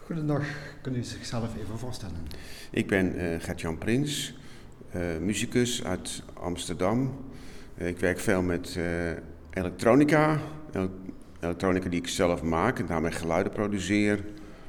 Goedendag, kunt u zichzelf even voorstellen? Ik ben Gert-Jan Prins, muzikus uit Amsterdam. Ik werk veel met elektronica. Elektronica die ik zelf maak en daarmee geluiden produceer.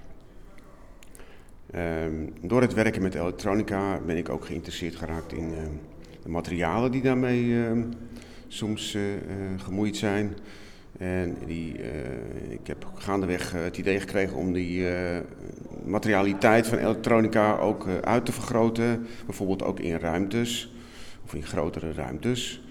Door het werken met elektronica ben ik ook geïnteresseerd geraakt in de materialen die daarmee soms gemoeid zijn. En ik heb gaandeweg het idee gekregen om die materialiteit van elektronica ook uit te vergroten. Bijvoorbeeld ook in ruimtes, of in grotere ruimtes.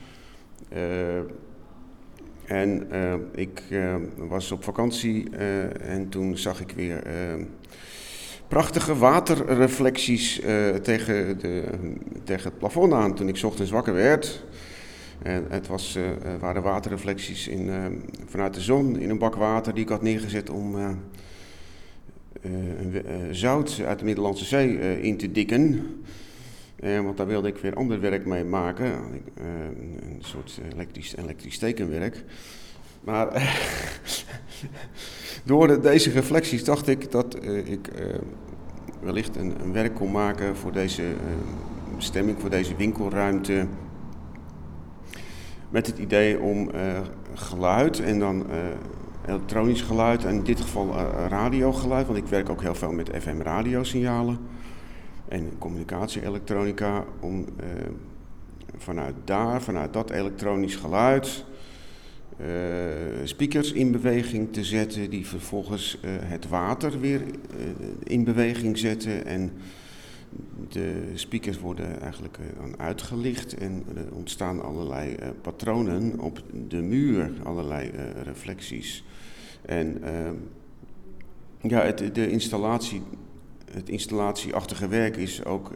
Ik was op vakantie en toen zag ik weer prachtige waterreflecties tegen het plafond aan toen ik 's ochtends wakker werd. En het waren waterreflecties vanuit de zon in een bak water die ik had neergezet om zout uit de Middellandse Zee in te dikken. Want daar wilde ik weer ander werk mee maken, een soort elektrisch tekenwerk. Maar door deze reflecties dacht ik dat ik wellicht een werk kon maken voor deze bestemming, voor deze winkelruimte. Met het idee om geluid en dan elektronisch geluid, en in dit geval radiogeluid, want ik werk ook heel veel met FM-radiosignalen en communicatie-elektronica, om vanuit dat elektronisch geluid speakers in beweging te zetten die vervolgens het water weer in beweging zetten. En de speakers worden eigenlijk dan uitgelicht en er ontstaan allerlei patronen op de muur, allerlei reflecties. En het installatieachtige werk is ook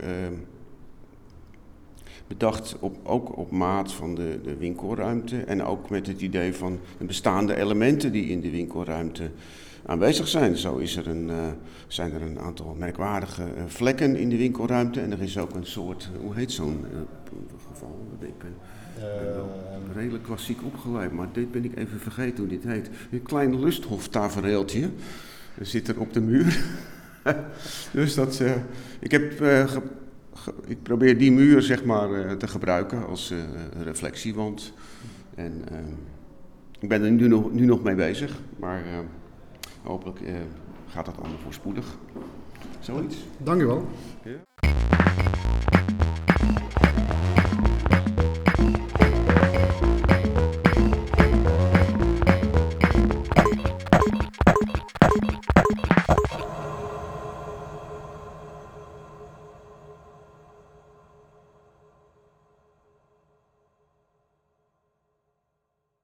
bedacht ook op maat van de winkelruimte en ook met het idee van de bestaande elementen die in de winkelruimte aanwezig zijn. Zo zijn er een aantal merkwaardige vlekken in de winkelruimte en er is ook een soort, hoe heet zo'n geval? Ik ben wel redelijk klassiek opgeleid, maar dit ben ik even vergeten hoe dit heet. Een klein lusthoftafereeltje zit er op de muur. Dus ik probeer die muur zeg maar te gebruiken als reflectiewand. En ik ben er nu nog mee bezig, maar hopelijk gaat dat allemaal voorspoedig. Zoiets. Dank u wel. Ja.